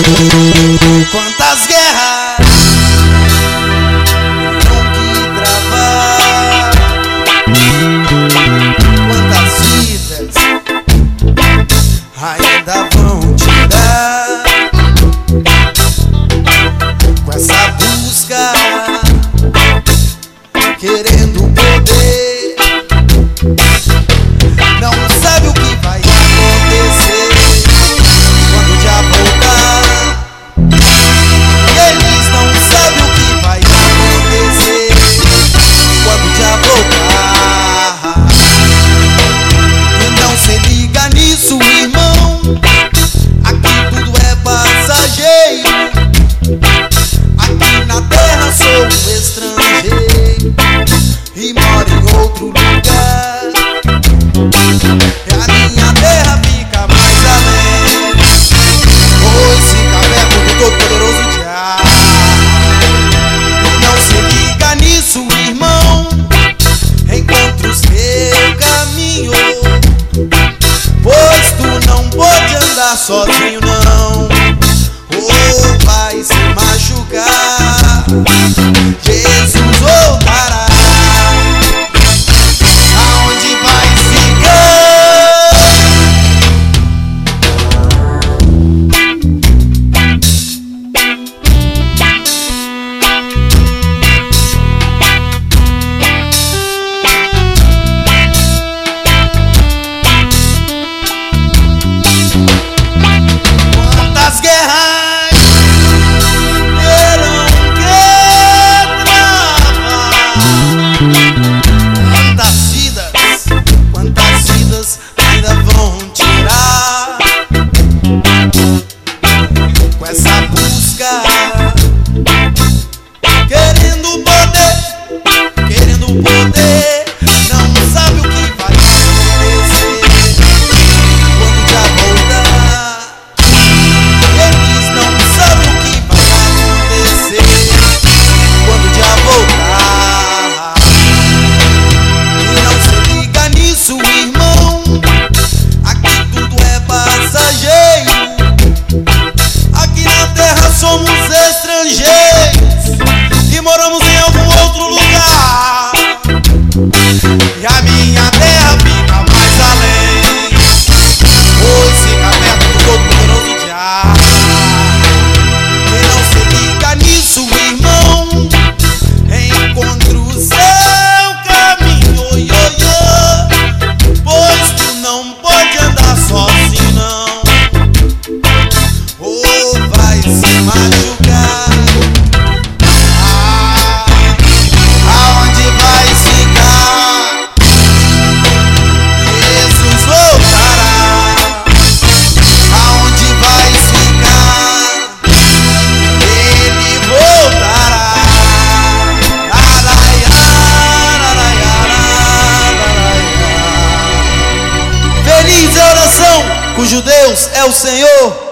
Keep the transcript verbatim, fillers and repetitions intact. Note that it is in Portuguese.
Quantas guerras terão que travar, quantas vidas ainda vão tirar, com essa busca, querendo poder, não sabe o que vai acontecer quando o diabo voltar. Eles não sabem o que vai acontecer quando o diabo voltar. E não se liga nisso, irmão, aqui tudo é passageiro. Aqui na terra sou um estrangeiro e moro em outro lugar. E a minha terra fica mais além, pois fica perto do todo-poderoso diabo. Não se liga nisso, irmão, encontra o seu caminho, pois tu não pode andar sozinho não, ou vai se machucar. Jesus voltará. Aonde vai ficar? Quantas guerras terão que travar, quantas vidas, quantas vidas ainda vão tirar, com essa busca, querendo poder, querendo poder, não sabe o que vai acontecer quando o diabo voltar. Eles não sabem o que vai acontecer quando o diabo voltar. E não se liga nisso, irmão, aqui tudo é passageiro. Aqui na terra somos estrangeiros e moramos em algum outro lugar. E a minha terra fica mais além, pois fica perto do todo-poderoso diabo. E não se liga nisso, irmão, encontra o seu caminho, oh, oh, oh, pois tu não pode andar sozinho não, ou vai se machucar. Ah, aonde vai ficar? Jesus voltará. Aonde vai ficar? Ele voltará. Araiá, araiá, araiá. Feliz é a oração cujo Deus é o Senhor.